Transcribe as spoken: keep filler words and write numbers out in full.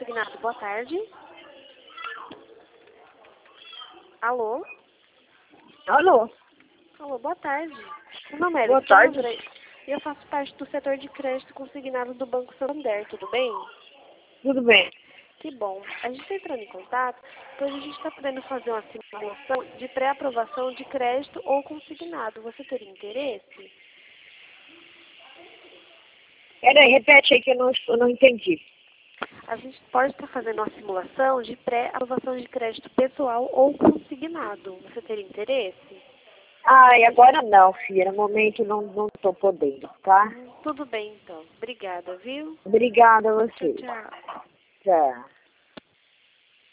consignado. Boa tarde. Alô? Alô? Alô, boa tarde. Meu nome é Boa tarde. Alessandra e eu faço parte do setor de crédito consignado do Banco Santander, tudo bem? Tudo bem. Que bom. A gente está entrando em contato, pois a gente está podendo fazer uma simulação de pré-aprovação de crédito ou consignado. Você teria interesse? Peraí, repete aí que eu não, eu não entendi. A gente pode estar fazendo uma simulação de pré-aprovação de crédito pessoal ou consignado. Você teria interesse? Ai, agora não, filha. No momento não não estou podendo, tá? Hum, tudo bem, então. Obrigada, viu? Obrigada a Tchau, você. tchau. Tchau.